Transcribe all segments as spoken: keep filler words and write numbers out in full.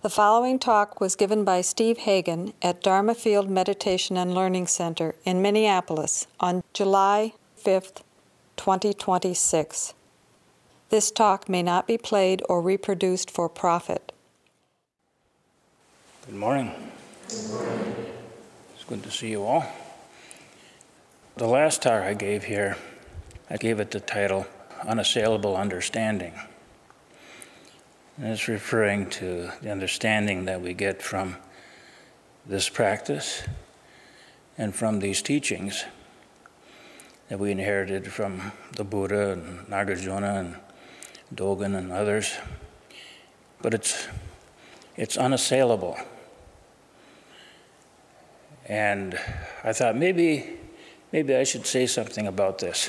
The following talk was given by Steve Hagen at Dharma Field Meditation and Learning Center in Minneapolis on July fifth, twenty twenty-six. This talk may not be played or reproduced for profit. Good morning. Good morning. It's good to see you all. The last talk I gave here, I gave it the title, Unassailable Understanding. And it's referring to the understanding that we get from this practice and from these teachings that we inherited from the Buddha and Nagarjuna and Dogen and others. But it's it's unassailable. And I thought maybe maybe I should say something about this.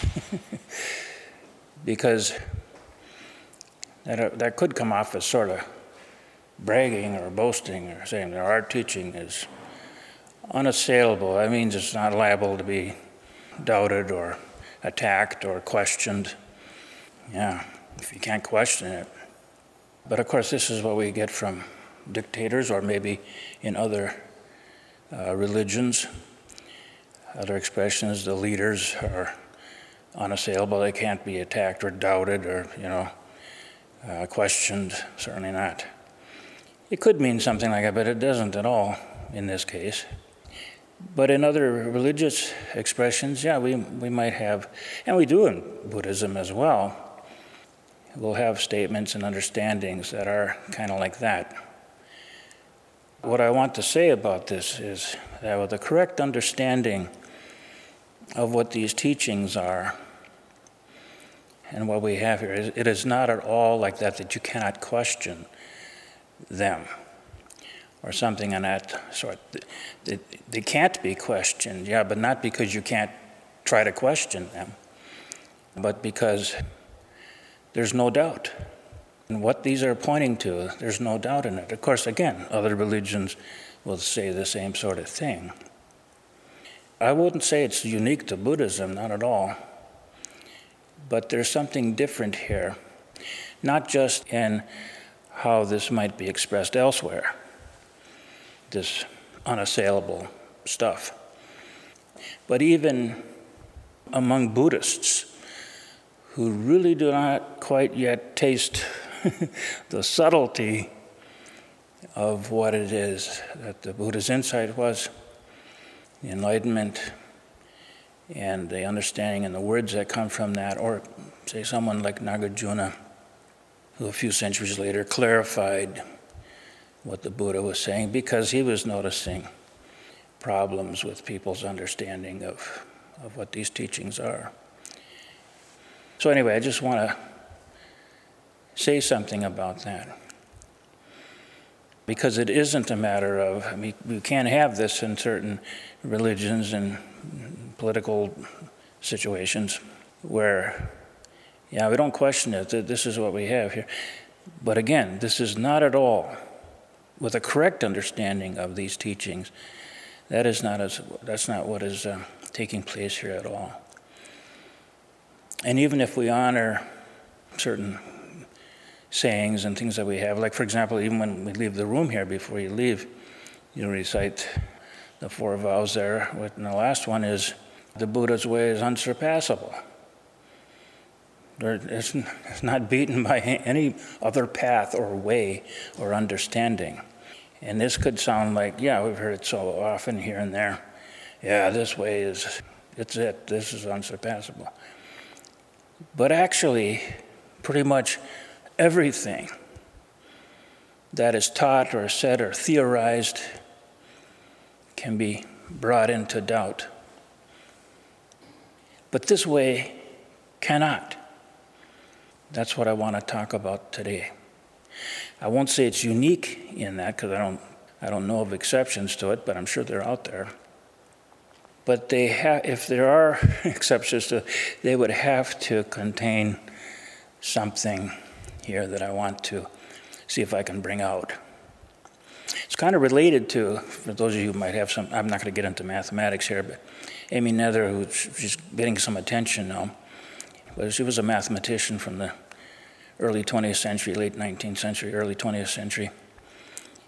Because that, that could come off as sort of bragging or boasting or saying that our teaching is unassailable. That means it's not liable to be doubted or attacked or questioned. Yeah, if you can't question it. But of course, this is what we get from dictators, or maybe in other uh, religions, other expressions, the leaders are unassailable. They can't be attacked or doubted or, you know, uh, questioned. Certainly not. It could mean something like that, but it doesn't at all in this case. But in other religious expressions, yeah, we we might have, and we do in Buddhism as well, we'll have statements and understandings that are kind of like that. What I want to say about this is that with a correct understanding of what these teachings are and what we have here, it is not at all like that, that you cannot question them or something of that sort. They, they can't be questioned, yeah, but not because you can't try to question them, but because there's no doubt. And what these are pointing to, there's no doubt in it. Of course, again, other religions will say the same sort of thing. I wouldn't say it's unique to Buddhism, not at all. But there's something different here, not just in how this might be expressed elsewhere, this unassailable stuff, but even among Buddhists who really do not quite yet taste the subtlety of what it is that the Buddha's insight was, the enlightenment, and the understanding and the words that come from that, or say someone like Nagarjuna, who a few centuries later clarified what the Buddha was saying because he was noticing problems with people's understanding of, of what these teachings are. So anyway, I just want to say something about that. Because it isn't a matter of, I mean, we can't have this in certain religions and political situations where, yeah, we don't question it, that this is what we have here. But again, this is not at all, with a correct understanding of these teachings, that is not as, that's not what is uh, taking place here at all. And even if we honor certain sayings and things that we have, like for example, even when we leave the room here, before you leave, you recite the four vows there, and the last one is, the Buddha's way is unsurpassable. It's not beaten by any other path or way or understanding. And this could sound like, yeah, we've heard it so often here and there. Yeah, this way is, it's it, this is unsurpassable. But actually, pretty much everything that is taught or said or theorized can be brought into doubt. But this way cannot. That's what I want to talk about today. I won't say it's unique in that, because I don't, I don't know of exceptions to it, but I'm sure they're out there. But they ha- if there are exceptions to it, they would have to contain something here that I want to see if I can bring out. It's kind of related to, for those of you who might have some, I'm not going to get into mathematics here, but Amy Nether, who's she's getting some attention now, but she was a mathematician from the early twentieth century, late nineteenth century, early twentieth century.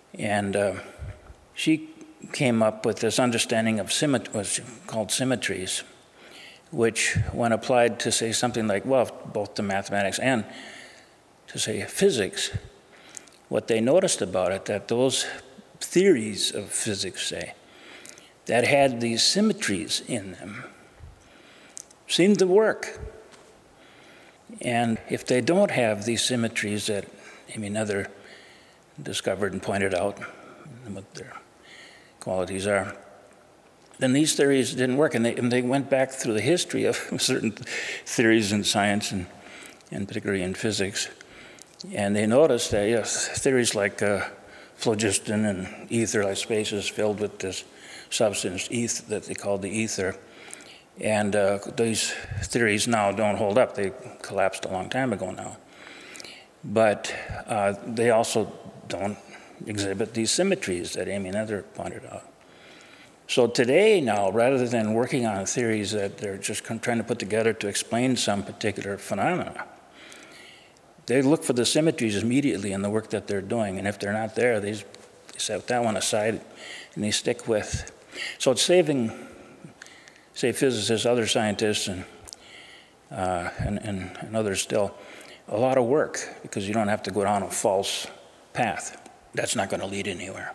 And uh, she came up with this understanding of symmet- what's called symmetries, which, when applied to say something like, well, both to mathematics and to say physics, what they noticed about it, that those theories of physics, say, that had these symmetries in them, seemed to work. And if they don't have these symmetries that Amy Noether discovered and pointed out, what their qualities are, then these theories didn't work. And they, and they went back through the history of certain theories in science, and, and particularly in physics, and they noticed that, yes, theories like uh, phlogiston and ether, like space is filled with this substance, eth- that they called the ether. And uh, these theories now don't hold up. They collapsed a long time ago now. But uh, they also don't exhibit these symmetries that Amy Noether pointed out. So today now, rather than working on theories that they're just trying to put together to explain some particular phenomena, they look for the symmetries immediately in the work that they're doing. And if they're not there, they set that one aside and they stick with. So it's saving, say, physicists, other scientists, and, uh, and, and, and others still, a lot of work, because you don't have to go down a false path. That's not going to lead anywhere.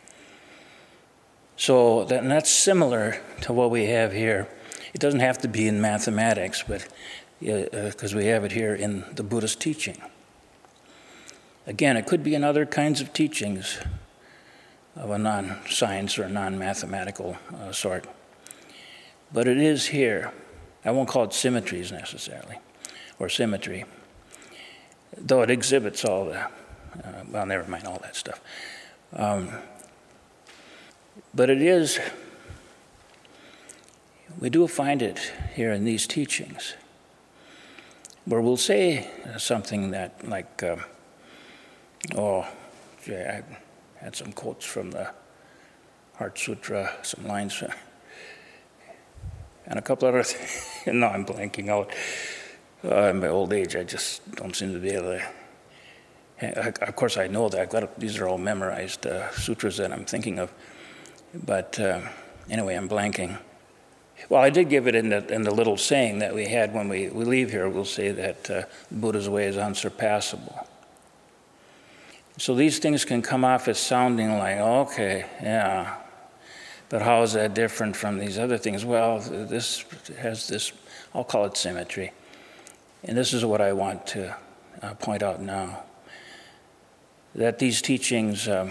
So that, and that's similar to what we have here. It doesn't have to be in mathematics, but because uh, we have it here in the Buddhist teaching. Again, it could be in other kinds of teachings of a non-science or non-mathematical uh, sort. But it is here. I won't call it symmetries necessarily, or symmetry, though it exhibits all the, uh, well, never mind all that stuff. Um, but it is, we do find it here in these teachings, where we'll say something that, like, uh, oh, gee, I had some quotes from the Heart Sutra, some lines, uh, and a couple other things. No, I'm blanking out. Uh, in my old age, I just don't seem to be able to. I, of course, I know that. I've got these are all memorized uh, sutras that I'm thinking of. But uh, anyway, I'm blanking. Well, I did give it in the, in the little saying that we had when we, we leave here. We'll say that uh, Buddha's way is unsurpassable. So these things can come off as sounding like, okay, yeah, but how is that different from these other things? Well, this has this, I'll call it symmetry. And this is what I want to uh, point out now, that these teachings um,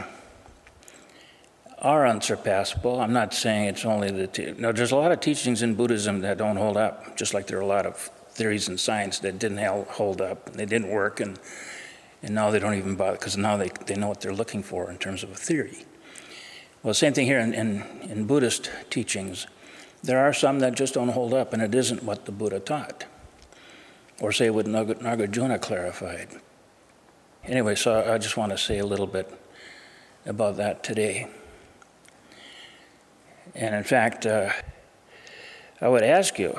are unsurpassable. I'm not saying it's only the... Te- no, there's a lot of teachings in Buddhism that don't hold up, just like there are a lot of theories in science that didn't hold up, they didn't work, and and now they don't even bother, because now they, they know what they're looking for in terms of a theory. Well, same thing here in, in, in Buddhist teachings. There are some that just don't hold up, and it isn't what the Buddha taught, or say what Nag- Nagarjuna clarified. Anyway, so I just want to say a little bit about that today. And in fact, uh, I would ask you,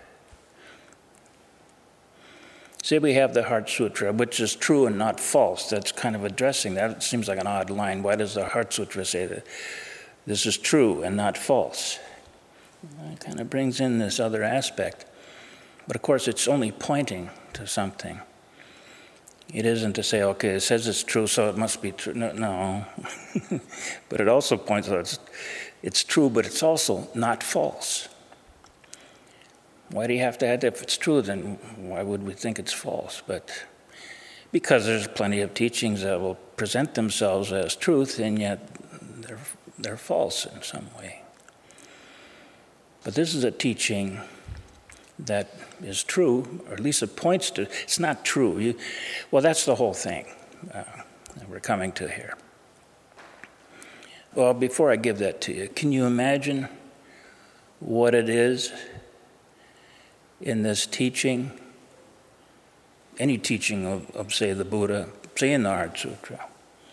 say we have the Heart Sutra, which is true and not false. That's kind of addressing that. It seems like an odd line. Why does the Heart Sutra say that this is true and not false? It kind of brings in this other aspect. But of course, it's only pointing to something. It isn't to say, okay, it says it's true, so it must be true. No. no. But it also points out it's, it's true, but it's also not false. Why do you have to add that? If it's true, then why would we think it's false? But because there's plenty of teachings that will present themselves as truth, and yet they're, they're false in some way. But this is a teaching that is true, or at least it points to, it's not true. You, well, that's the whole thing uh, that we're coming to here. Well, before I give that to you, can you imagine what it is in this teaching, any teaching of, of, say, the Buddha, say in the Heart Sutra?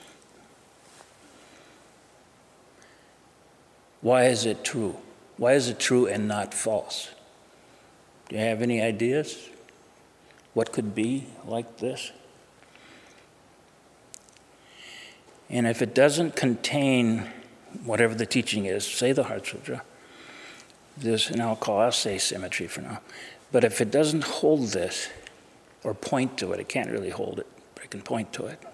Why is it true? Why is it true and not false? Do you have any ideas? What could be like this? And if it doesn't contain whatever the teaching is, say the Heart Sutra, this, and I'll call us asymmetry for now, but if it doesn't hold this or point to it, it can't really hold it, but it can point to it,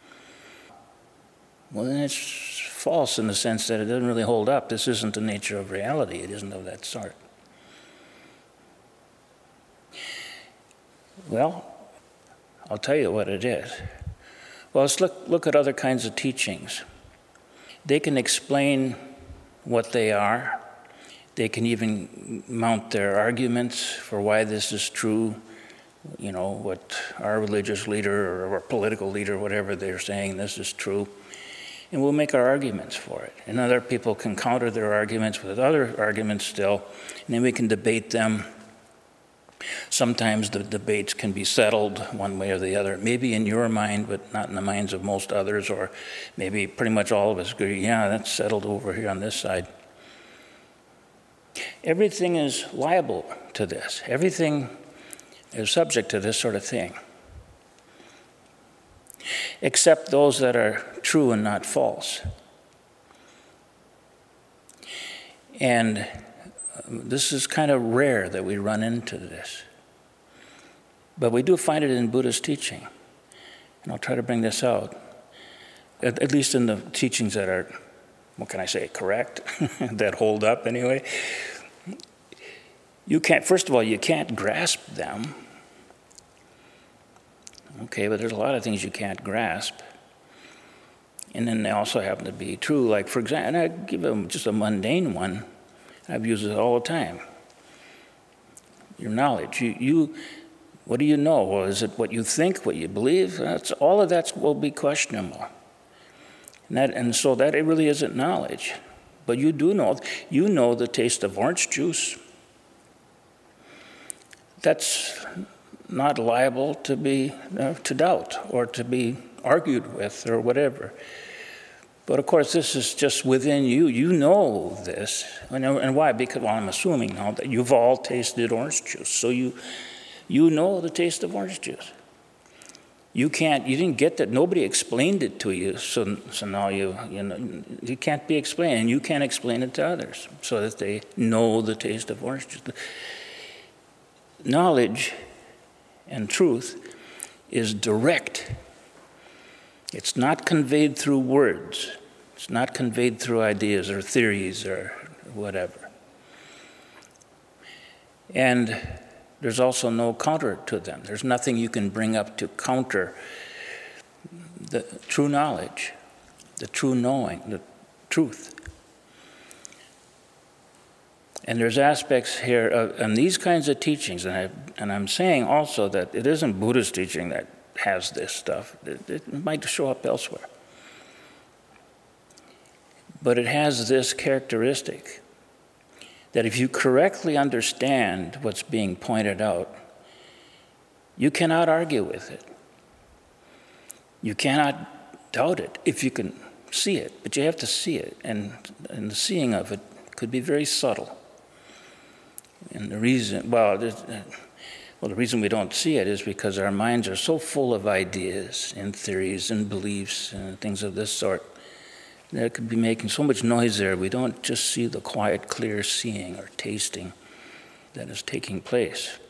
well, then it's false in the sense that it doesn't really hold up. This isn't the nature of reality. It isn't of that sort. Well, I'll tell you what it is. Well, let's look, look at other kinds of teachings. They can explain what they are. They can even mount their arguments for why this is true. You know, what our religious leader or our political leader, whatever they're saying, this is true. And we'll make our arguments for it. And other people can counter their arguments with other arguments still, and then we can debate them. Sometimes the debates can be settled one way or the other, maybe in your mind, but not in the minds of most others, or maybe pretty much all of us agree, yeah, that's settled over here on this side. Everything is liable to this. Everything is subject to this sort of thing, except those that are true and not false. And this is kind of rare that we run into this. But we do find it in Buddhist teaching. And I'll try to bring this out, at, at least in the teachings that are, what can I say, correct, that hold up anyway. You can't, first of all, you can't grasp them. Okay, but there's a lot of things you can't grasp. And then they also happen to be true. Like, for example, and I give them just a mundane one. I've used it all the time. Your knowledge. You, you, what do you know? Well, is it what you think, what you believe? That's, all of that will be questionable. And, that, and so that it really isn't knowledge. But you do know. You know the taste of orange juice. That's not liable to be uh, to doubt or to be argued with or whatever. But of course, this is just within you. You know this. And why? Because, well, I'm assuming now that you've all tasted orange juice. So you you know the taste of orange juice. You can't, you didn't get that. Nobody explained it to you. So, so now you, you know, it can't be explained. And you can't explain it to others so that they know the taste of orange juice. Knowledge and truth is direct. It's not conveyed through words. It's not conveyed through ideas or theories or whatever. And there's also no counter to them. There's nothing you can bring up to counter the true knowledge, the true knowing, the truth. And there's aspects here of, and these kinds of teachings, and, I, and I'm saying also that it isn't Buddhist teaching that has this stuff. It, it might show up elsewhere. But it has this characteristic that if you correctly understand what's being pointed out, you cannot argue with it. You cannot doubt it if you can see it, but you have to see it, and, and the seeing of it could be very subtle. And the reason, well, well, the reason we don't see it is because our minds are so full of ideas and theories and beliefs and things of this sort that it could be making so much noise there, we don't just see the quiet, clear seeing or tasting that is taking place.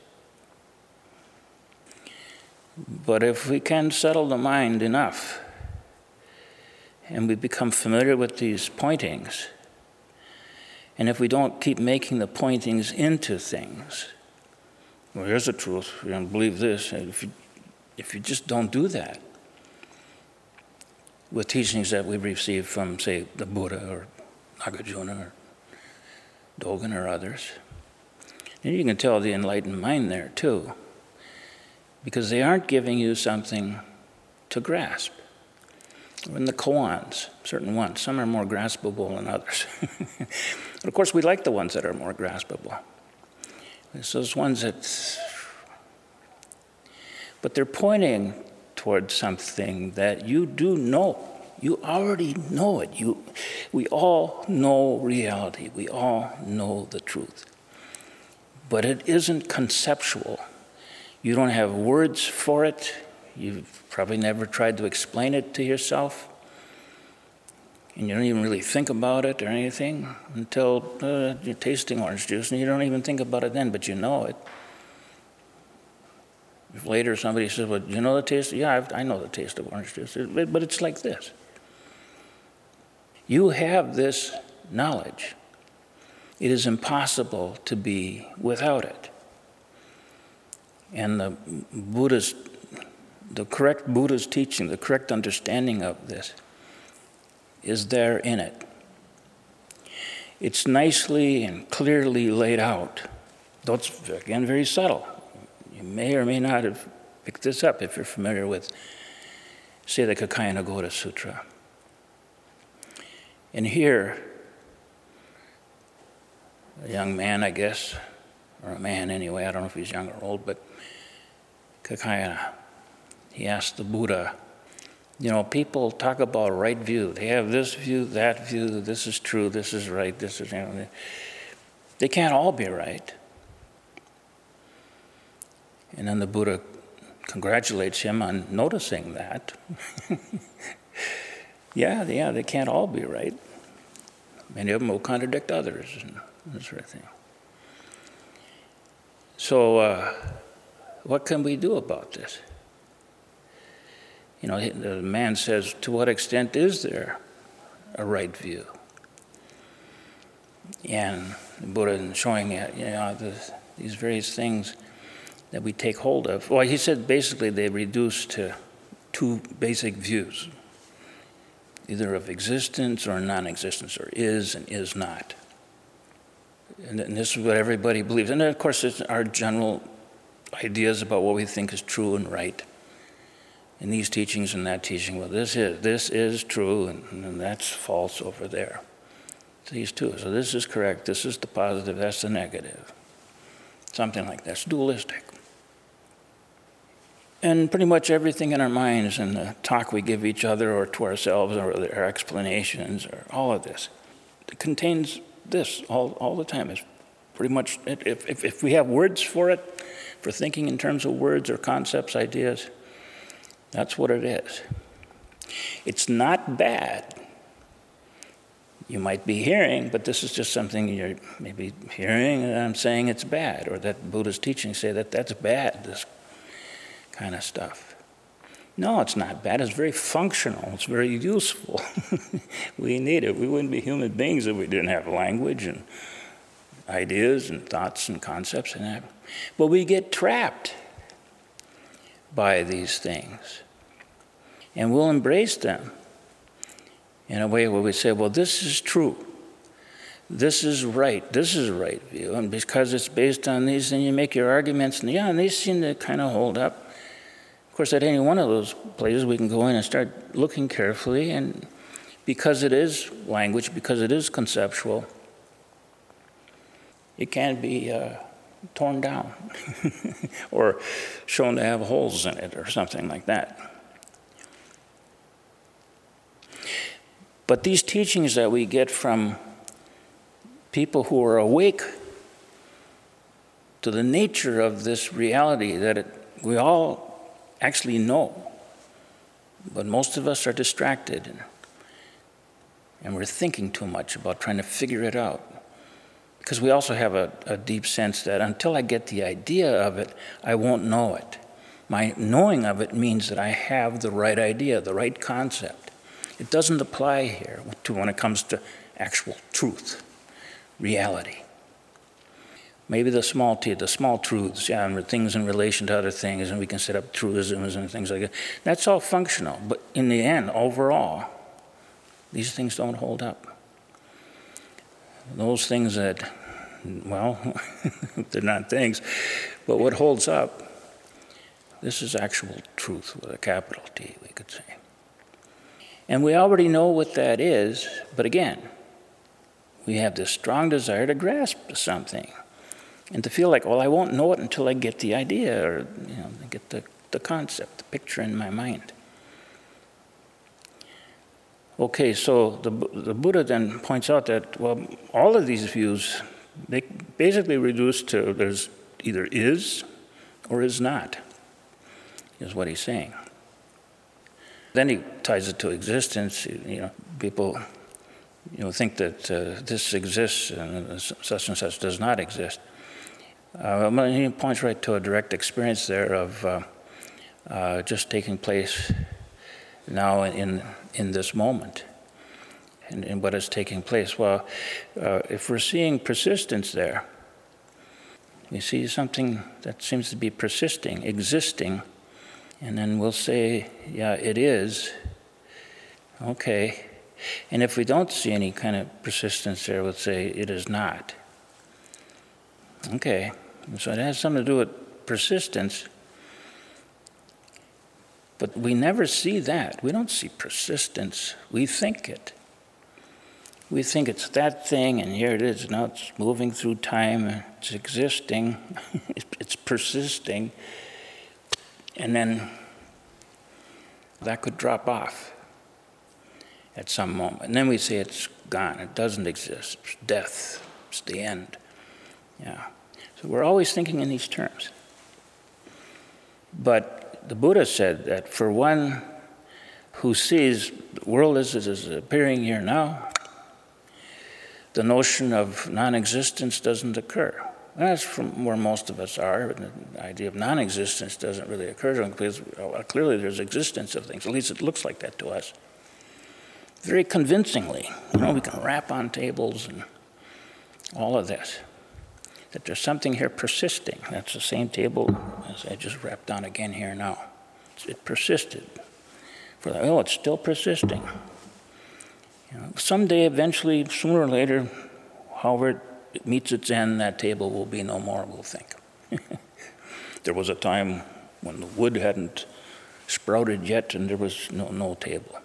But if we can settle the mind enough and we become familiar with these pointings, and if we don't keep making the pointings into things, well, here's the truth, you don't believe this, if you, if you just don't do that, with teachings that we've received from, say, the Buddha or Nagarjuna or Dogen or others, and you can tell the enlightened mind there too, because they aren't giving you something to grasp. Or in the koans, certain ones, some are more graspable than others. But of course, we like the ones that are more graspable. It's those ones that, but they're pointing towards something that you do know. You already know it. You, we all know reality. We all know the truth. But it isn't conceptual. You don't have words for it. You've probably never tried to explain it to yourself. and you don't even really think about it or anything until uh, you're tasting orange juice, and you don't even think about it then, but you know it. If later somebody says, well, you know the taste? Yeah, I've, I know the taste of orange juice, but it's like this. You have this knowledge. It is impossible to be without it. And the Buddha's, the correct Buddha's teaching, the correct understanding of this is there in it. It's nicely and clearly laid out, though it's, again, very subtle. You may or may not have picked this up if you're familiar with, say, the Kakayanagoda Sutra. And here, a young man, I guess, or a man anyway, I don't know if he's young or old, but Kakayana, he asked the Buddha, you know, people talk about right view. They have this view, that view, this is true, this is right, this is, you know, they, they can't all be right. And then the Buddha congratulates him on noticing that. yeah, yeah, they can't all be right. Many of them will contradict others and that sort of thing. So, uh, what can we do about this? You know, the man says, to what extent is there a right view? And the Buddha is showing it, you know, the, these various things that we take hold of. Well, he said basically they reduce to two basic views, either of existence or non-existence, or is and is not. And, and this is what everybody believes. And then, of course, it's our general ideas about what we think is true and right. In these teachings and that teaching, well, this is this is true, and, and that's false over there. These two. So this is correct, this is the positive, that's the negative. Something like that. It's dualistic. And pretty much everything in our minds and the talk we give each other or to ourselves or our explanations or all of this, it contains this all, all the time. It's pretty much, if, if, if we have words for it, for thinking in terms of words or concepts, ideas, that's what it is. It's not bad. You might be hearing, but this is just something you're maybe hearing, and I'm saying it's bad, or that Buddha's teachings say that that's bad, this kind of stuff. No, it's not bad. It's very functional. It's very useful. We need it. We wouldn't be human beings if we didn't have language and ideas and thoughts and concepts and that. But we get trapped by these things, and we'll embrace them in a way where we say, well, this is true. This is right. This is a right view. And because it's based on these, then you make your arguments, and yeah, and they seem to kind of hold up. Of course, at any one of those places, we can go in and start looking carefully, and because it is language, because it is conceptual, it can be uh, torn down or shown to have holes in it or something like that. But these teachings that we get from people who are awake to the nature of this reality that it, we all actually know, but most of us are distracted and, and we're thinking too much about trying to figure it out. Because we also have a, a deep sense that until I get the idea of it, I won't know it. My knowing of it means that I have the right idea, the right concept. It doesn't apply here to when it comes to actual truth, reality. Maybe the small t, the small truths, yeah, and things in relation to other things, and we can set up truisms and things like that. That's all functional, but in the end, overall, these things don't hold up. Those things that, well, they're not things, but what holds up, this is actual truth with a capital T, we could say. And we already know what that is, but again, we have this strong desire to grasp something and to feel like, well, I won't know it until I get the idea or, you know, get the, the concept, the picture in my mind. Okay, so the, the Buddha then points out that, well, all of these views, they basically reduce to there's either is or is not, is what he's saying. Then he ties it to existence. You know, people you know, think that uh, this exists and such and such does not exist. Uh, he points right to a direct experience there of uh, uh, just taking place now in in this moment, and, and what is taking place. Well, uh, if we're seeing persistence there, we see something that seems to be persisting, existing, and then we'll say, yeah, it is. Okay. And if we don't see any kind of persistence there, we'll say it is not. Okay. So it has something to do with persistence. But we never see that. We don't see persistence. We think it. We think it's that thing, and here it is. Now it's moving through time. It's existing. It's persisting. And then that could drop off at some moment. And then we say it's gone. It doesn't exist. It's death. It's the end. Yeah. So we're always thinking in these terms. But the Buddha said that for one who sees the world as it is appearing here now, the notion of non-existence doesn't occur. That's from where most of us are. The idea of non-existence doesn't really occur to them because well, clearly there's existence of things. At least it looks like that to us. Very convincingly. You know, we can rap on tables and all of this. That there's something here persisting. That's the same table as I just rapped on again here now. It persisted. For the, oh, it's still persisting. You know, someday, eventually, sooner or later, however it meets its end, that table will be no more, we'll think. There was a time when the wood hadn't sprouted yet and there was no, no table.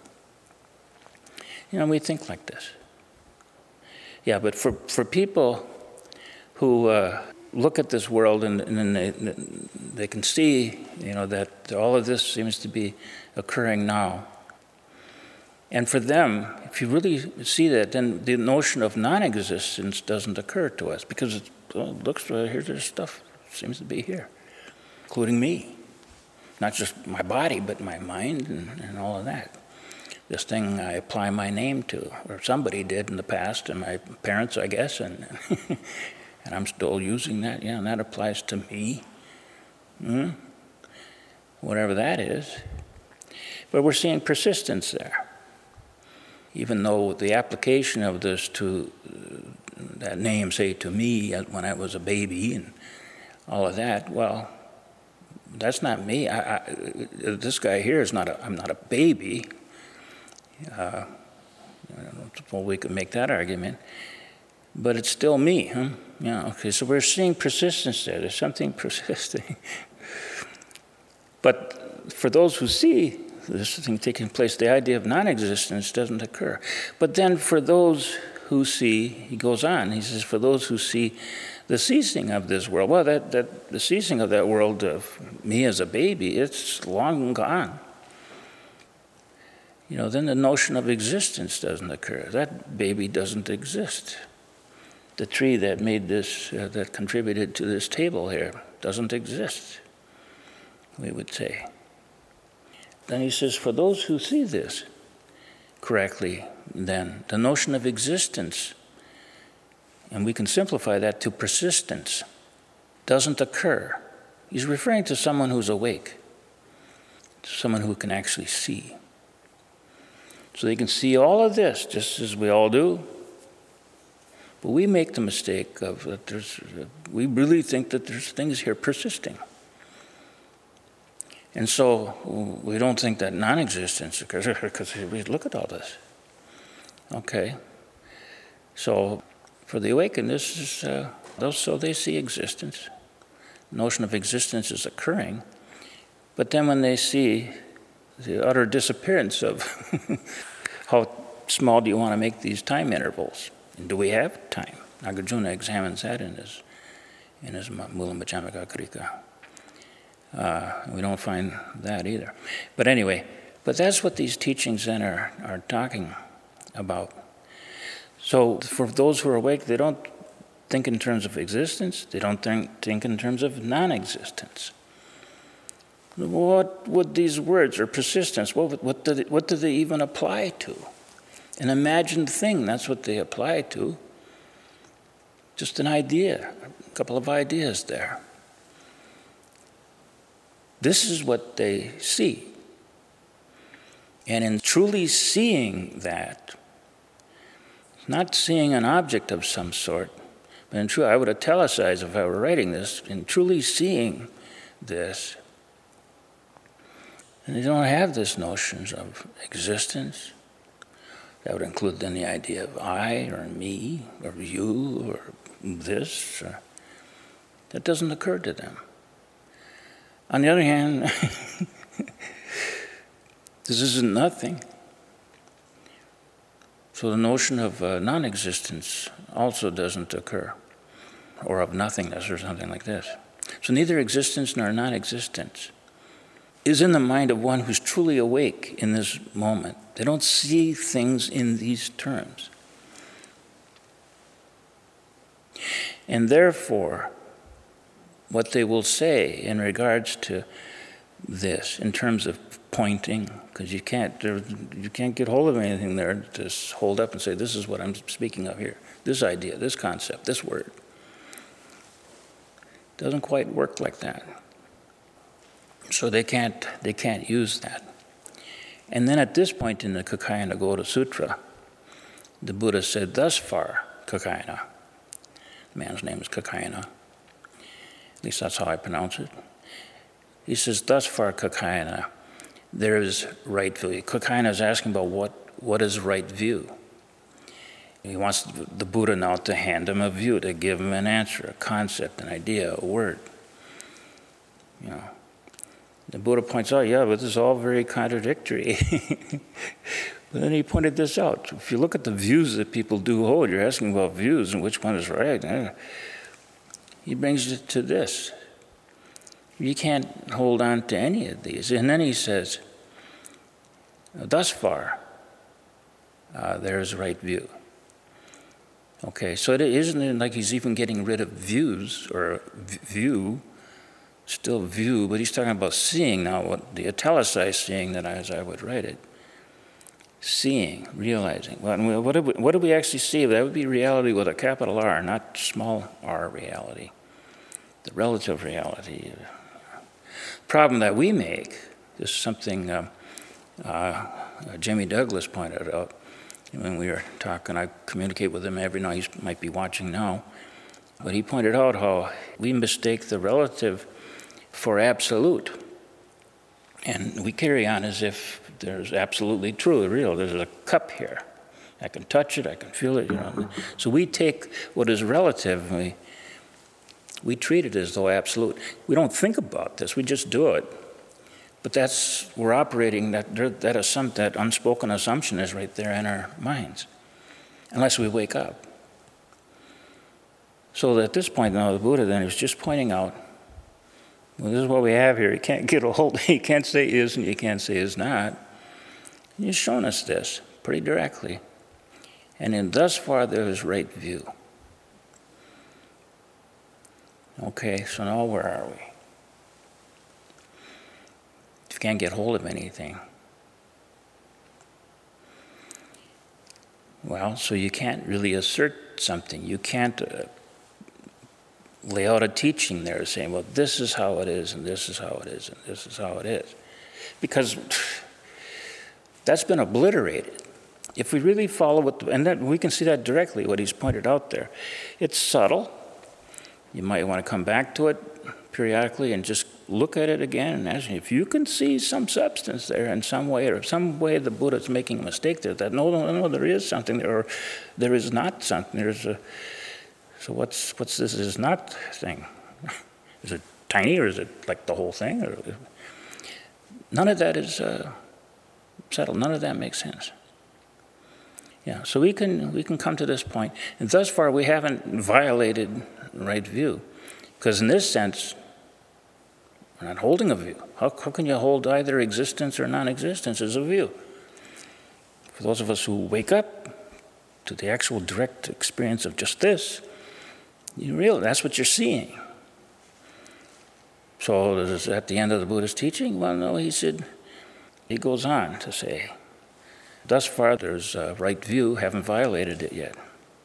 You know, we think like this. Yeah, but for, for people who uh, look at this world and, and then they, they can see, you know, that all of this seems to be occurring now. And for them, if you really see that, then the notion of non-existence doesn't occur to us because it, well, it looks, uh, here's this stuff seems to be here, including me. Not just my body, but my mind and, and all of that. This thing I apply my name to, or somebody did in the past, and my parents, I guess, and and I'm still using that. Yeah, and that applies to me. Hmm? Whatever that is. But we're seeing persistence there. Even though the application of this to uh, that name, say, to me when I was a baby and all of that, well, that's not me. I, I, this guy here is not a, I'm not a baby. Uh, I don't know if we could make that argument. But it's still me, huh? Yeah, okay, so we're seeing persistence there. There's something persisting. But for those who see this thing taking place, the idea of non-existence doesn't occur. But then for those who see, he goes on, he says, for those who see the ceasing of this world, well, that, that the ceasing of that world of me as a baby, it's long gone. You know, then the notion of existence doesn't occur. That baby doesn't exist. The tree that made this, uh, that contributed to this table here, doesn't exist, we would say. Then he says, for those who see this correctly, then the notion of existence, and we can simplify that to persistence, doesn't occur. He's referring to someone who's awake, to someone who can actually see. So they can see all of this, just as we all do. But we make the mistake of that there's, we really think that there's things here persisting. And so we don't think that non-existence occurs because we look at all this. Okay. So for the awakened, this is, uh, those, so they see existence. The notion of existence is occurring. But then when they see the utter disappearance of how small do you want to make these time intervals? And do we have time? Nagarjuna examines that in his in his Mula Madhyamaka Karika. Uh, we don't find that either. But anyway, but that's what these teachings then are, are talking about. So for those who are awake, they don't think in terms of existence. They don't think, think in terms of non-existence. What would these words, or persistence, what, what, do they, what do they even apply to? An imagined thing, that's what they apply to. Just an idea, a couple of ideas there. This is what they see. And in truly seeing that, not seeing an object of some sort, but in truth, I would italicize if I were writing this, in truly seeing this, and they don't have this notions of existence. That would include then the idea of I, or me, or you, or this. Or, that doesn't occur to them. On the other hand, this isn't nothing. So the notion of uh, non-existence also doesn't occur, or of nothingness, or something like this. So neither existence nor non-existence is in the mind of one who's truly awake in this moment. They don't see things in these terms. And therefore, what they will say in regards to this, in terms of pointing, because you can't there, you can't get hold of anything there, just hold up and say, this is what I'm speaking of here, this idea, this concept, this word. Doesn't quite work like that. So they can't they can't use that. And then at this point in the Kakayana Sutra, the Buddha said, thus far, Kakayana. The man's name is Kakayana. At least that's how I pronounce it. He says, thus far, Kakayana, there is right view. Kakayana is asking about what, what is right view. He wants the Buddha now to hand him a view, to give him an answer, a concept, an idea, a word. You know, the Buddha points out, yeah, but this is all very contradictory. But then he pointed this out. If you look at the views that people do hold, you're asking about views and which one is right. He brings it to this. You can't hold on to any of these. And then he says, thus far, uh, there's right view. Okay, so it isn't like he's even getting rid of views or view, still view, but he's talking about seeing now, what the italicized seeing that I, as I would write it. Seeing, realizing. Well, what do, we, what do we actually see? That would be reality with a capital R, not small r reality. The relative reality. Problem that we make, this is something uh, uh, Jimmy Douglas pointed out when we were talking. I communicate with him every night. He might be watching now. But he pointed out how we mistake the relative for absolute. And we carry on as if there's absolutely true, real. There's a cup here. I can touch it, I can feel it, you know. So we take what is relative, and we, we treat it as though absolute. We don't think about this, we just do it. But that's, we're operating, that that, assum- that unspoken assumption is right there in our minds, unless we wake up. So at this point now, the Buddha then is just pointing out, well, this is what we have here. You can't get a hold, you can't say is and you can't say is not. He's shown us this pretty directly. And in thus far there is right view. Okay, so now where are we? If you can't get hold of anything, well, so you can't really assert something. You can't uh, lay out a teaching there saying, well, this is how it is, and this is how it is, and this is how it is. Because that's been obliterated. If we really follow what, the, and that, we can see that directly, what he's pointed out there. It's subtle. You might want to come back to it periodically and just look at it again and ask, if you can see some substance there in some way, or some way the Buddha's making a mistake there, that no, no, no, there is something there, or there is not something. There's a, so what's what's this is not thing? Is it tiny, or is it like the whole thing? Or, none of that is uh, settled. None of that makes sense. Yeah, so we can we can come to this point, and thus far we haven't violated right view, because in this sense, we're not holding a view. How, how can you hold either existence or non-existence as a view? For those of us who wake up to the actual direct experience of just this, you realize that's what you're seeing. So is at the end of the Buddha's teaching? Well, no, he said, he goes on to say, Thus far, there's a right view, haven't violated it yet.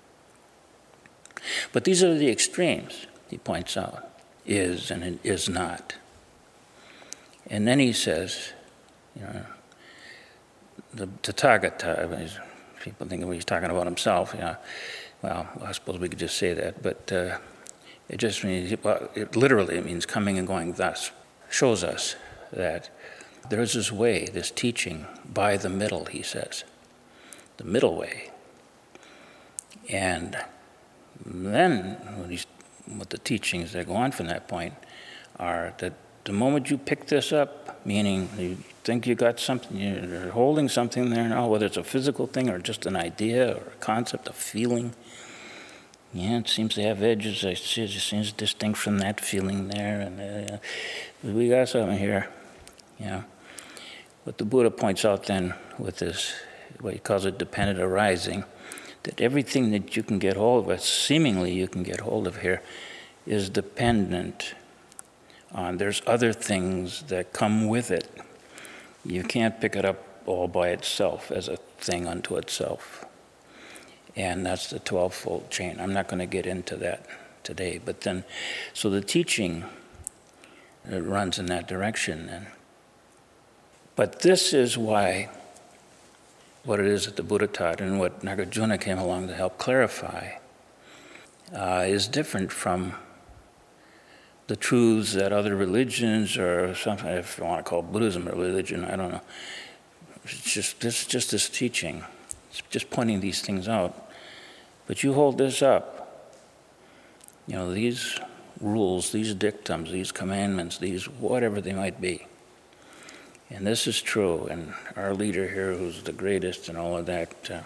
But these are the extremes, he points out, is and it is not. And then he says, you know, the Tathagata, people think he's talking about himself, you know, well, I suppose we could just say that, but uh, it just means, well, it literally means coming and going thus, shows us that there's this way, this teaching by the middle, he says, the middle way. And then what, he's, what the teachings that go on from that point are that the moment you pick this up, meaning you think you got something, you're holding something there now, whether it's a physical thing or just an idea or a concept, a feeling, yeah, it seems to have edges, it seems distinct from that feeling there, and uh, we got something here, yeah. What the Buddha points out then with this, what he calls it dependent arising, that everything that you can get hold of, seemingly you can get hold of here, is dependent on, there's other things that come with it. You can't pick it up all by itself as a thing unto itself. And that's the twelve-fold chain. I'm not going to get into that today. But then, so the teaching it runs in that direction then. But this is why what it is that the Buddha taught and what Nagarjuna came along to help clarify uh, is different from the truths that other religions or something, if you want to call Buddhism a religion, I don't know. It's just this, just this teaching. It's just pointing these things out. But you hold this up. You know, these rules, these dictums, these commandments, these whatever they might be. And this is true. And our leader here, who's the greatest and all of that, uh,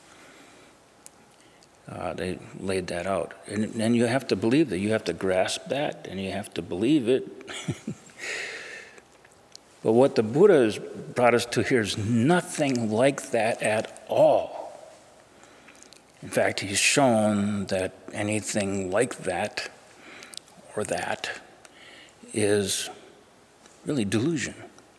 Uh, they laid that out. And then you have to believe that. You have to grasp that, and you have to believe it. But what the Buddha has brought us to here is nothing like that at all. In fact, he's shown that anything like that or that is really delusion.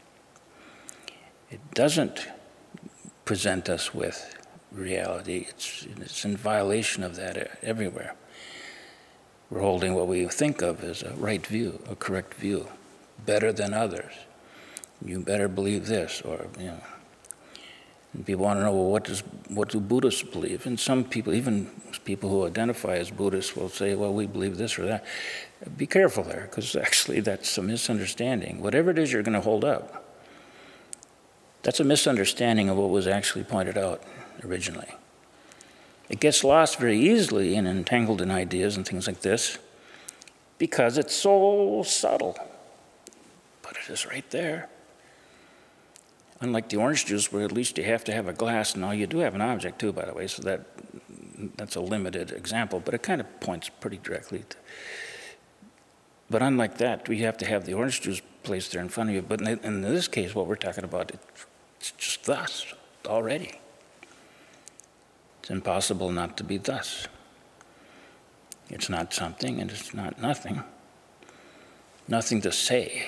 It doesn't present us with reality. It's, it's in violation of that everywhere. We're holding what we think of as a right view, a correct view, better than others. You better believe this, or, you know. And people want to know, well, what does what do Buddhists believe? And some people, even people who identify as Buddhists, will say, well, we believe this or that. Be careful there, because actually that's a misunderstanding. Whatever it is you're going to hold up, that's a misunderstanding of what was actually pointed out originally. It gets lost very easily and entangled in ideas and things like this because it's so subtle. But it is right there. Unlike the orange juice, where at least you have to have a glass. Now, you do have an object too, by the way, so that that's a limited example, but it kind of points pretty directly to. But unlike that, we have to have the orange juice placed there in front of you. But in, in this case, what we're talking about, it's just thus already. It's impossible not to be thus. It's not something and it's not nothing. Nothing to say.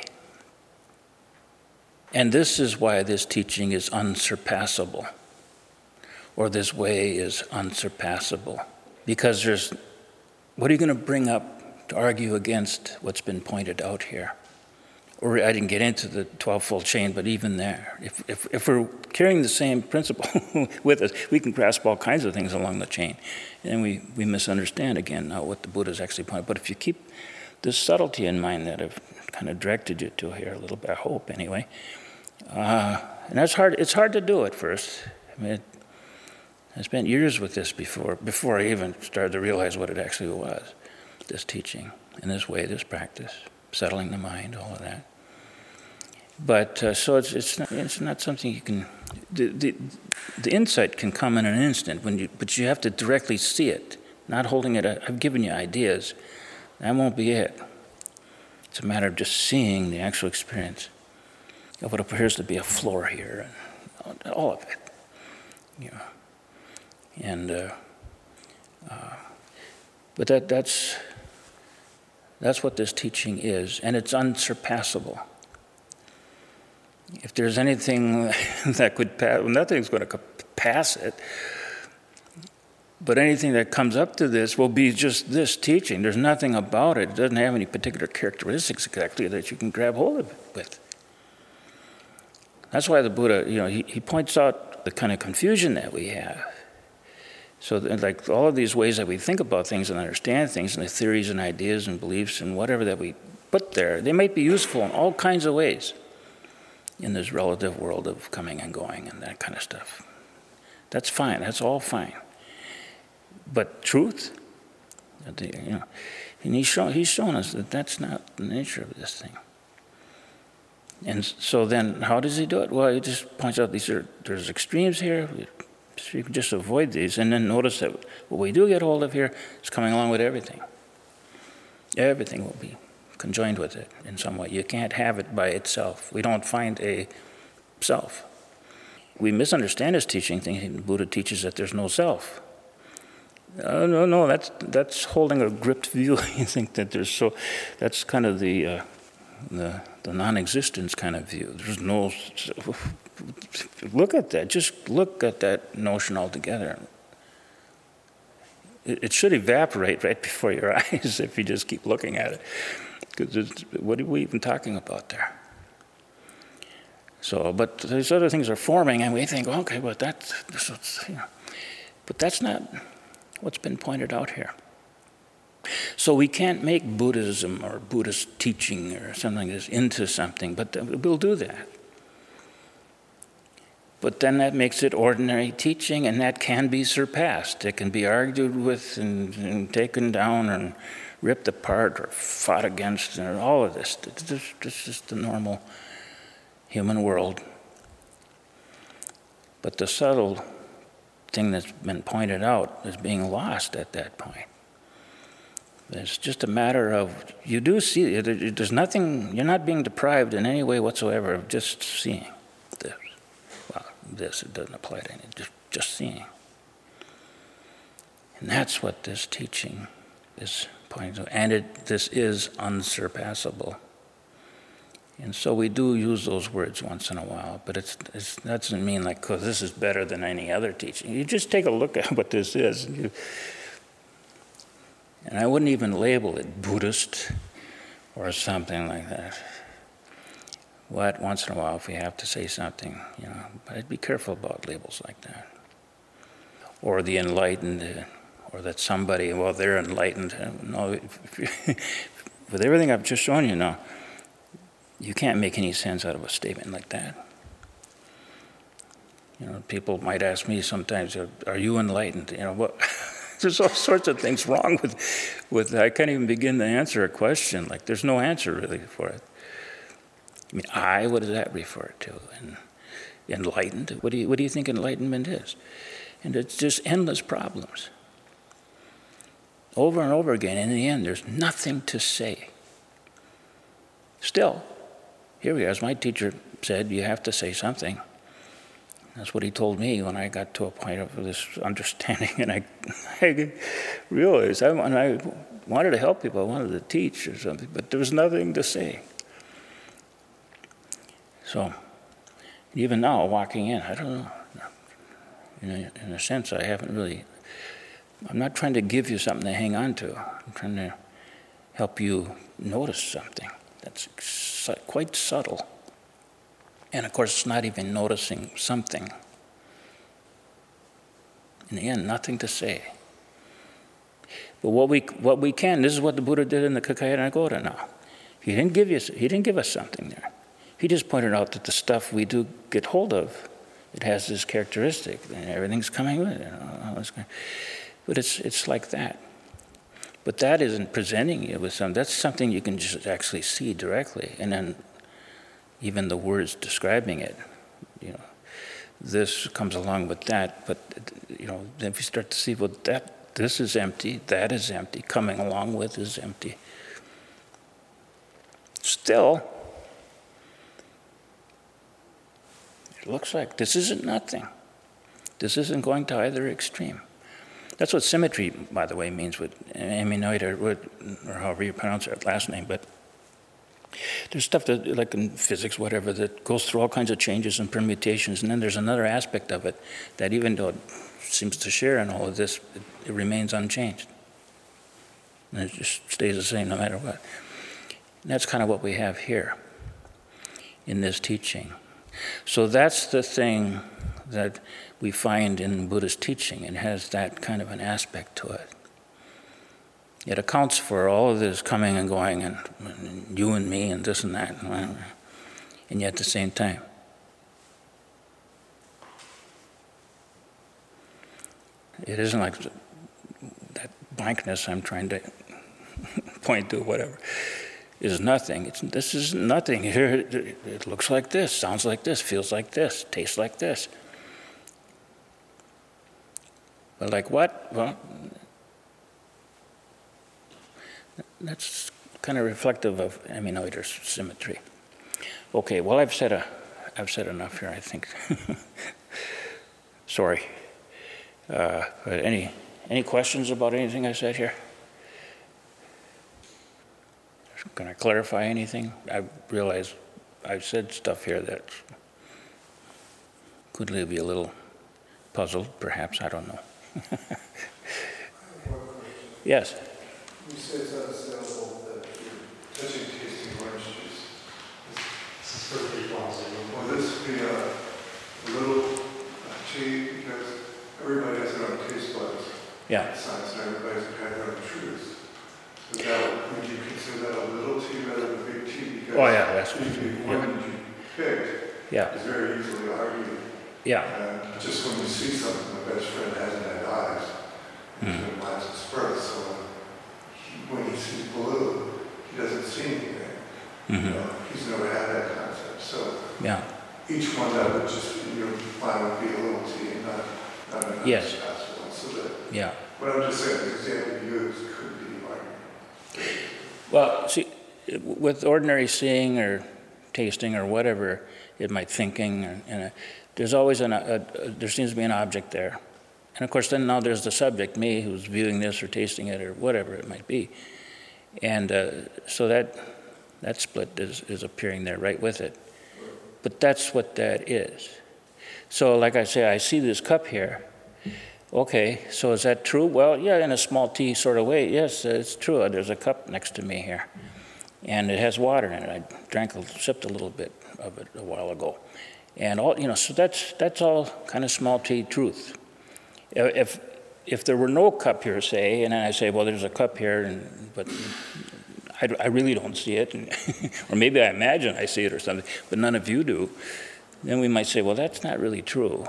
And this is why this teaching is unsurpassable, or this way is unsurpassable. Because there's, what are you going to bring up to argue against what's been pointed out here? Or I didn't get into the twelve-fold chain, but even there, if, if, if we're carrying the same principle with us, we can grasp all kinds of things along the chain. And we, we misunderstand again now what the Buddha's actually pointed. But if you keep this subtlety in mind that I've kind of directed you to here a little bit, I hope anyway, uh, and that's hard, it's hard to do at first. I mean, it, I spent years with this before, before I even started to realize what it actually was, this teaching, in this way, this practice, settling the mind, all of that. But uh, so it's it's not, it's not something you can. The, the the insight can come in an instant when you, but you have to directly see it, not holding it. I've given you ideas. That won't be it. It's a matter of just seeing the actual experience of what appears to be a floor here, and all of it. You know, and uh, uh, but that that's that's what this teaching is, and it's unsurpassable. If there's anything that could pass, well, nothing's going to pass it. But anything that comes up to this will be just this teaching. There's nothing about it. It doesn't have any particular characteristics exactly that you can grab hold of it with. That's why the Buddha, you know, he, he points out the kind of confusion that we have. So that, like all of these ways that we think about things and understand things and the theories and ideas and beliefs and whatever that we put there, they might be useful in all kinds of ways in this relative world of coming and going and that kind of stuff. That's fine. That's all fine. But truth, you know, and he's shown, he's shown us that that's not the nature of this thing. And so then how does he do it? Well, he just points out these are, there's extremes here. So you can just avoid these. And then notice that what we do get hold of here is coming along with everything. Everything will be conjoined with it in some way. You can't have it by itself. We don't find a self. We misunderstand his teaching, thinking the Buddha teaches that there's no self. Uh, no, no, that's that's holding a gripped view. You think that there's so, that's kind of the, uh, the the non-existence kind of view. There's no, look at that, just look at that notion altogether. It, it should evaporate right before your eyes if you just keep looking at it. Because what are we even talking about there? So, but these other things are forming and we think, okay, but that's, that's you know, but that's not what's been pointed out here. So we can't make Buddhism or Buddhist teaching or something like this into something, but we'll do that. But then that makes it ordinary teaching, and that can be surpassed. It can be argued with and, and taken down and ripped apart or fought against, and all of this. This, this is the normal human world. But the subtle thing that's been pointed out is being lost at that point. It's just a matter of, you do see, there's nothing, you're not being deprived in any way whatsoever of just seeing this. Well, this, it doesn't apply to anything, just, just seeing. And that's what this teaching is pointing to. And it, this is unsurpassable. And so we do use those words once in a while, but it's, it's, that doesn't mean like, because this is better than any other teaching. You just take a look at what this is. You, and I wouldn't even label it Buddhist or something like that. What, once in a while, if we have to say something, you know, but I'd be careful about labels like that. Or the enlightened, or that somebody, well, they're enlightened. No, with everything I've just shown you now, you can't make any sense out of a statement like that. You know, people might ask me sometimes, "Are you enlightened?" You know, what? There's all sorts of things wrong with, with. I can't even begin to answer a question. Like, there's no answer really for it. I mean, I. What does that refer to? And enlightened. What do you What do you think enlightenment is? And it's just endless problems. Over and over again. In the end, there's nothing to say. Still. Here we are, as my teacher said, you have to say something. That's what he told me when I got to a point of this understanding, and I, I realized I, when I wanted to help people, I wanted to teach or something, but there was nothing to say. So, even now, walking in, I don't know. In a, in a sense, I haven't really, I'm not trying to give you something to hang on to. I'm trying to help you notice something that's quite subtle. And of course, it's not even noticing something. In the end, nothing to say. But what we what we can, this is what the Buddha did in the Kakayana now. He didn't give you, he didn't give us something there. He just pointed out that the stuff we do get hold of, it has this characteristic, and everything's coming with it. You know, but it's it's like that. But that isn't presenting you with something. That's something you can just actually see directly. And then even the words describing it, you know, this comes along with that. But, you know, then if you start to see, well, that, this is empty, that is empty, coming along with is empty. Still, it looks like this isn't nothing. This isn't going to either extreme. That's what symmetry, by the way, means with Aminoid, or, or however you pronounce her last name. But there's stuff that, like in physics, whatever, that goes through all kinds of changes and permutations, and then there's another aspect of it that even though it seems to share in all of this, it, it remains unchanged. And it just stays the same no matter what. And that's kind of what we have here in this teaching. So that's the thing that we find in Buddhist teaching. It has that kind of an aspect to it. It accounts for all of this coming and going and, and you and me and this and that, and, and yet at the same time. It isn't like that blankness I'm trying to point to, whatever, is nothing. It's, this is nothing. Here, it, it looks like this, sounds like this, feels like this, tastes like this. But like what? Well, that's kind of reflective of aminoid symmetry. Okay, well, I've said a, I've said enough here, I think. Sorry. Uh, but any any questions about anything I said here? Can I clarify anything? I realize I've said stuff here that could leave you a little puzzled, perhaps. I don't know. Yes. You say it's unassailable that you're touching, tasting orange juice. This is perfectly plausible. Will this be a little uh, tea? Because everybody has their own taste buds. Yeah. Science, and everybody's got their own truths. So that, would you consider that a little tea rather than a big tea? Because Oh, yeah, that's the yeah. one you picked Yeah. is very easily argued. Yeah. And just when you see something, my best friend hasn't had eyes. He's Mm. been blind since birth, so he, when he sees blue, he doesn't see anything. Mm-hmm. You know, he's never had that concept. So Yeah. each one that would just, you know, find would be a little tea and not, not an Yes. fast one. So that, Yeah. what I'm just saying, the example you use could be argued. Well, see, with ordinary seeing or tasting or whatever it might thinking, or, you know, there's always an, a, a, there seems to be an object there. And of course, then now there's the subject, me, who's viewing this or tasting it or whatever it might be. And uh, so that that split is, is appearing there right with it. But that's what that is. So like I say, I see this cup here. Okay, so is that true? Well, yeah, in a small t sort of way, yes, it's true. There's a cup next to me here. And it has water in it. I drank, a, sipped a little bit of it a while ago. And all, you know, so that's that's all kind of small t truth. If if there were no cup here, say, and then I say, well, there's a cup here, and but I, I really don't see it, and or maybe I imagine I see it or something, but none of you do, then we might say, well, that's not really true,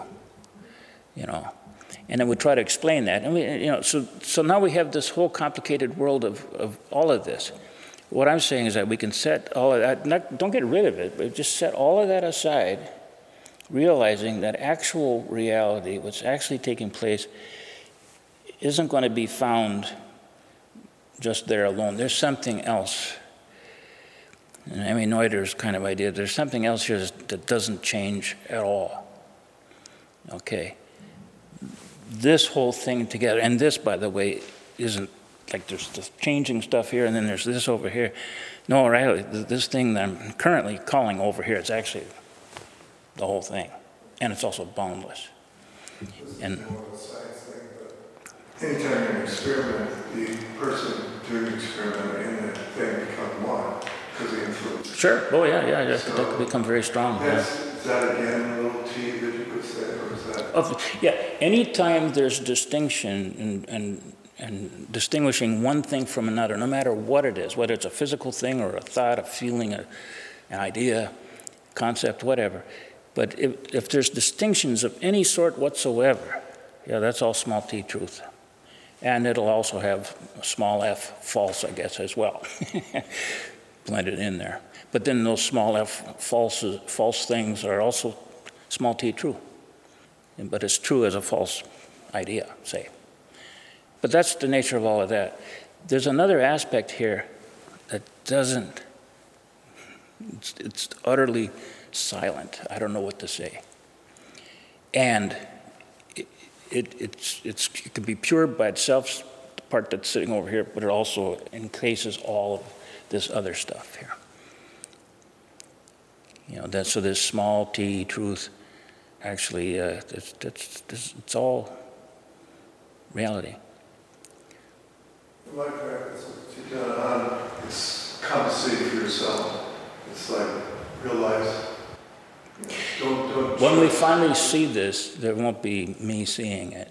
you know. And then we try to explain that, and we, you know, so so now we have this whole complicated world of of all of this. What I'm saying is that we can set all of that, not, don't get rid of it, but just set all of that aside, realizing that actual reality, what's actually taking place, isn't going to be found just there alone. There's something else. And I mean, Noether's kind of idea, there's something else here that doesn't change at all. Okay. This whole thing together, and this, by the way, isn't like there's this changing stuff here and then there's this over here. No, really, this thing that I'm currently calling over here, it's actually the whole thing. And it's also boundless. This and is more of a science thing, but anytime you're in an experiment, the person doing the experiment and the thing become one because they influence. Sure. Oh, yeah, yeah. That, So that could become very strong. That's, Yeah. Is that again a little T that you could say, or is that? Of, yeah, anytime there's distinction and, and, and distinguishing one thing from another, no matter what it is, whether it's a physical thing or a thought, a feeling, a, an idea, concept, whatever. But if, if there's distinctions of any sort whatsoever, yeah, that's all small t truth. And it'll also have a small f false, I guess, as well, blended in there. But then those small f false, false things are also small t true. But it's true as a false idea, say. But that's the nature of all of that. There's another aspect here that doesn't, it's, it's utterly silent. I don't know what to say. And it, it, it's, it's, it can be pure by itself, the part that's sitting over here, but it also encases all of this other stuff here. You know, that, so this small t truth, actually, uh, that's, that's, that's, it's all reality. My practice with Thich it's come to see for yourself. It's like realize. Don't, don't when we finally see this, there won't be me seeing it.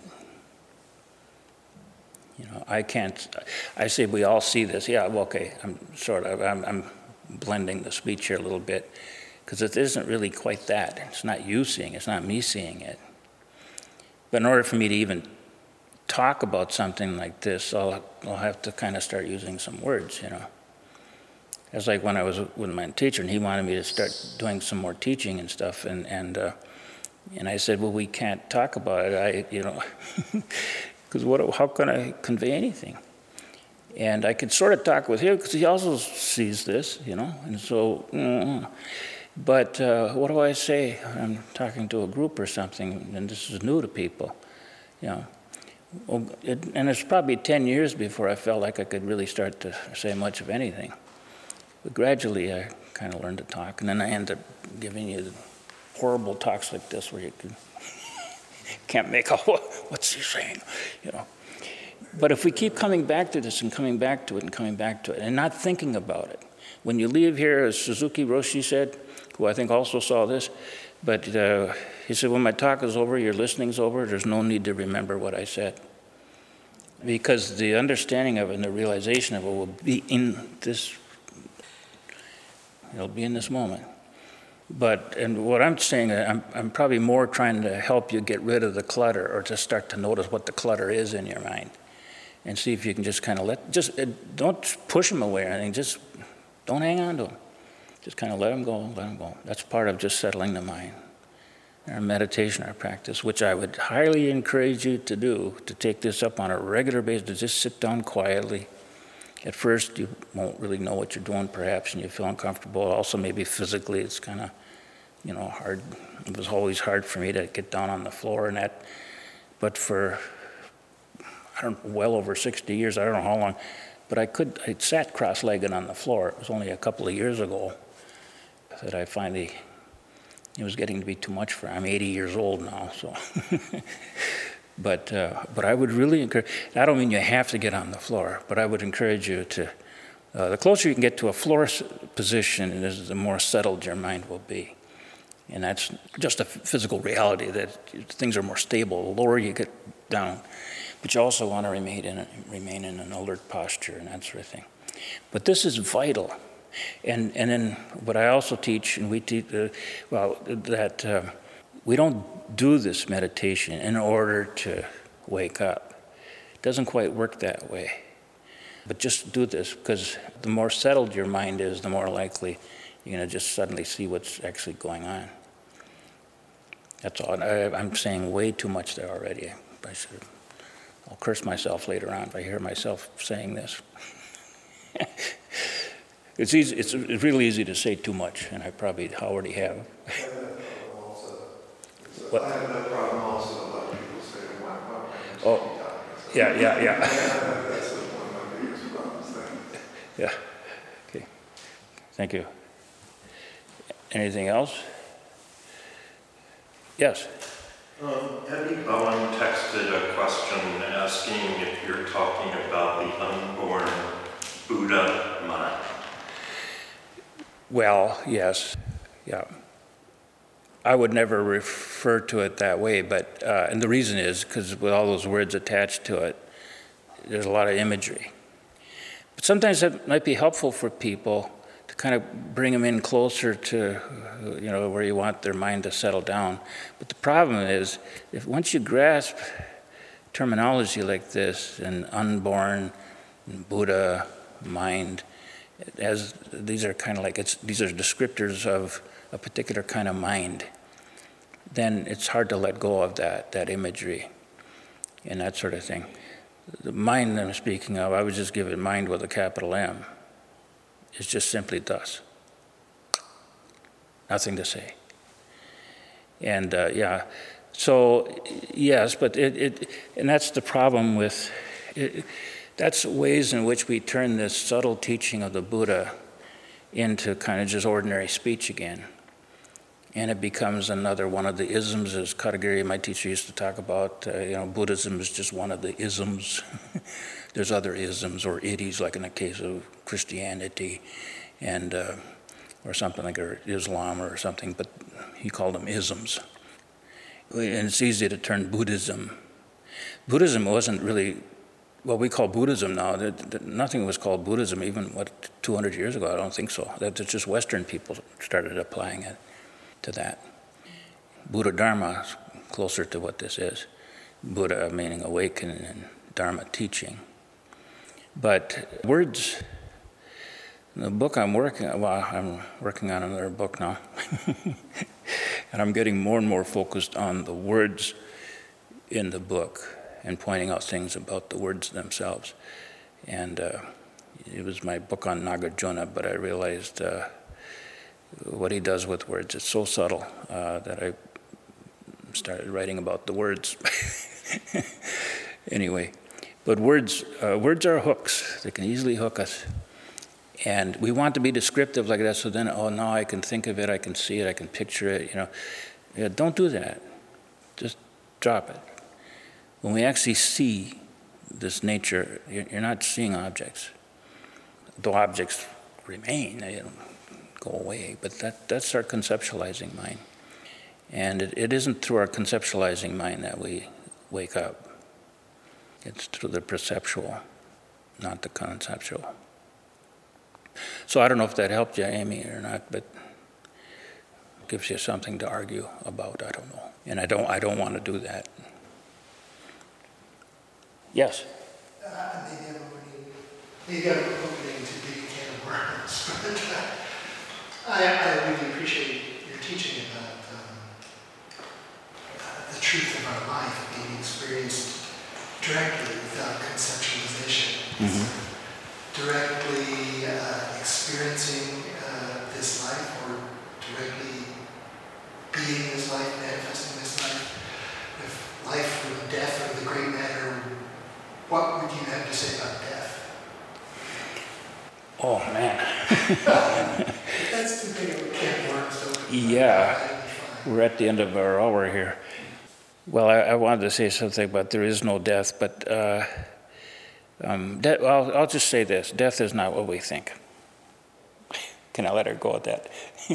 You know, I can't. I say we all see this. Yeah, well, okay. I'm sort of. I'm, I'm blending the speech here a little bit because it isn't really quite that. It's not you seeing it. It's not me seeing it. But in order for me to even talk about something like this, I'll, I'll have to kind of start using some words, you know. It's like when I was with my teacher, and he wanted me to start doing some more teaching and stuff, and and uh, and I said, well, we can't talk about it, I, you know, because what? How can I convey anything? And I could sort of talk with him because he also sees this, you know, and so. Mm, but uh, what do I say? I'm talking to a group or something, and this is new to people, you know. Well, it, and it's probably ten years before I felt like I could really start to say much of anything. But gradually, I kind of learned to talk, and then I end up giving you horrible talks like this, where you can, can't make out what's he saying, you know. But if we keep coming back to this and coming back to it and coming back to it, and not thinking about it, when you leave here, as Suzuki Roshi said, who I think also saw this, but uh, he said, when my talk is over, your listening's over, there's no need to remember what I said. Because the understanding of it and the realization of it will be in this, it'll be in this moment. But, and what I'm saying, I'm, I'm probably more trying to help you get rid of the clutter, or to start to notice what the clutter is in your mind. And see if you can just kind of let, just uh, don't push them away or anything, just don't hang on to them. Just kind of let them go, let them go. That's part of just settling the mind. Our meditation, our practice, which I would highly encourage you to do, to take this up on a regular basis, to just sit down quietly. At first, you won't really know what you're doing, perhaps, and you feel uncomfortable. Also, maybe physically, it's kind of, you know, hard. It was always hard for me to get down on the floor and that. But for, I don't know, well over sixty years, I don't know how long, but I could, I sat cross-legged on the floor. It was only a couple of years ago that I finally, it was getting to be too much for, I'm eighty years old now, so. but uh, but I would really encourage, I don't mean you have to get on the floor, but I would encourage you to, uh, the closer you can get to a floor position, is the more settled your mind will be. And that's just a physical reality, that things are more stable. The lower you get down, but you also want to remain in, a, remain in an alert posture and that sort of thing. But this is vital. And and then what I also teach, and we teach, uh, well, that uh, we don't do this meditation in order to wake up. It doesn't quite work that way. But just do this, because the more settled your mind is, the more likely you're going to just suddenly see what's actually going on. That's all. I, I'm saying way too much there already. I should, I'll curse myself later on if I hear myself saying this. It's easy. It's really easy to say too much, and I probably already have. What? I have that problem also. A lot of people say, "Why not?" Oh, yeah, yeah, yeah. That's one of my biggest problems. Yeah. Okay. Thank you. Anything else? Yes. Um, Eddie Bowen texted a question asking if you're talking about the unborn Buddha mind. Well, yes, yeah. I would never refer to it that way, but, uh, and the reason is because with all those words attached to it, there's a lot of imagery. But sometimes that might be helpful for people to kind of bring them in closer to, you know, where you want their mind to settle down. But the problem is, if once you grasp terminology like this, and unborn, and Buddha, mind, as these are kind of like, it's, these are descriptors of a particular kind of mind, then it's hard to let go of that, that imagery and that sort of thing. The mind I'm speaking of, I would just give it mind with a capital M. It's just simply thus. Nothing to say. And uh, yeah, so yes, but it, it, and that's the problem with, it, that's ways in which we turn this subtle teaching of the Buddha into kind of just ordinary speech again. and it becomes another one of the isms, as Katagiri, my teacher, used to talk about. Uh, you know, Buddhism is just one of the isms. There's other isms or idis, like in the case of Christianity, and uh, or something like or Islam or something, but he called them isms. And it's easy to turn Buddhism. Buddhism wasn't really what we call Buddhism now. That, that nothing was called Buddhism even, what, two hundred years ago? I don't think so. That's just Western people started applying it to that. Buddha Dharma is closer to what this is. Buddha meaning awakening and Dharma teaching. But words, the book I'm working on, well, I'm working on another book now. And I'm getting more and more focused on the words in the book and pointing out things about the words themselves. And uh, it was my book on Nagarjuna, but I realized uh, what he does with words. It's so subtle uh, that I started writing about the words. Anyway, but words, uh, words are hooks. They can easily hook us. And we want to be descriptive like that, so then, oh, now I can think of it, I can see it, I can picture it, you know. Yeah, don't do that. Just drop it. When we actually see this nature, you're not seeing objects. Though objects remain, they don't go away, but that, that's our conceptualizing mind. And it, it isn't through our conceptualizing mind that we wake up. It's through the perceptual, not the conceptual. So I don't know if that helped you, Amy, or not, but it gives you something to argue about. I don't know, and I don't. I don't want to do that. Yes. Uh, maybe I'm opening, maybe I'm opening too big a can of worms, but uh, I, I really appreciate your teaching about um, uh, the truth of our life being experienced directly without conceptualization. Mm-hmm. Directly uh, experiencing uh, this life, or directly being this life, manifesting this life. If life were death or the great matter, what would you have to say about death? Oh, man. That's too big of a can of worms, though. Yeah, we're at the end of our hour here. Well, I, I wanted to say something about there is no death, but uh, um, de- well, I'll just say this. Death is not what we think. Can I let her go at that?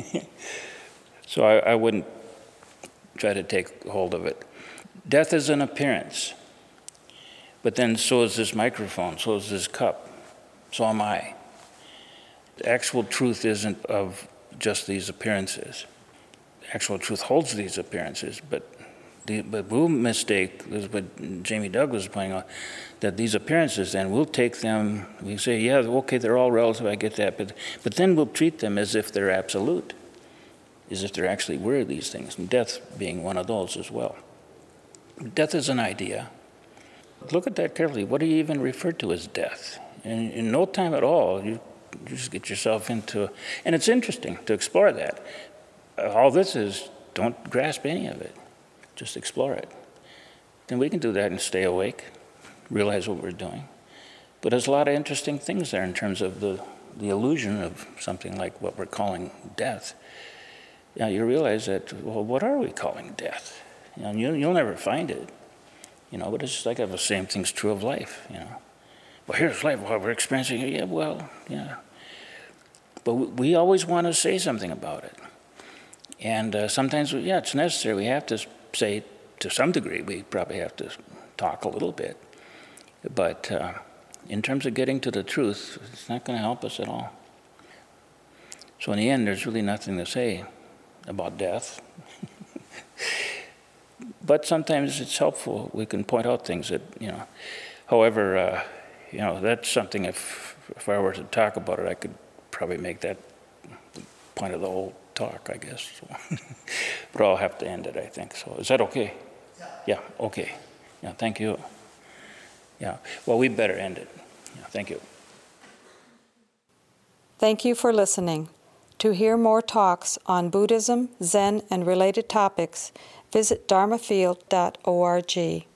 So I, I wouldn't try to take hold of it. Death is an appearance. But then so is this microphone, so is this cup, so am I. The actual truth isn't of just these appearances. The actual truth holds these appearances, but the but we'll mistake, this is what Jamie Douglas is pointing out, that these appearances then, we'll take them, we say, yeah, okay, they're all relative, I get that, but, but then we'll treat them as if they're absolute, as if they're actually were these things, and death being one of those as well. Death is an idea. Look at that carefully. What do you even refer to as death? And in no time at all, you, you just get yourself into, and it's interesting to explore that. Uh, all this is, don't grasp any of it. Just explore it. Then we can do that and stay awake, realize what we're doing. But there's a lot of interesting things there in terms of the, the illusion of something like what we're calling death. Now you realize that, well, what are we calling death? You know, you'll, you'll never find it. You know, but it's just like the same thing's true of life, you know. Well, here's life, well, we're experiencing it. Yeah, well, yeah. But we always want to say something about it. And uh, sometimes, yeah, it's necessary. We have to say, to some degree, we probably have to talk a little bit. But uh, in terms of getting to the truth, it's not going to help us at all. So in the end, there's really nothing to say about death. But sometimes it's helpful. We can point out things that, you know. However, uh, you know, that's something, if if I were to talk about it, I could probably make that the point of the whole talk, I guess. So. But I'll have to end it, I think. So is that okay? Yeah. Yeah, okay. Yeah, thank you. Yeah, well, we better end it. Yeah, thank you. Thank you for listening. To hear more talks on Buddhism, Zen, and related topics, visit dharma field dot org.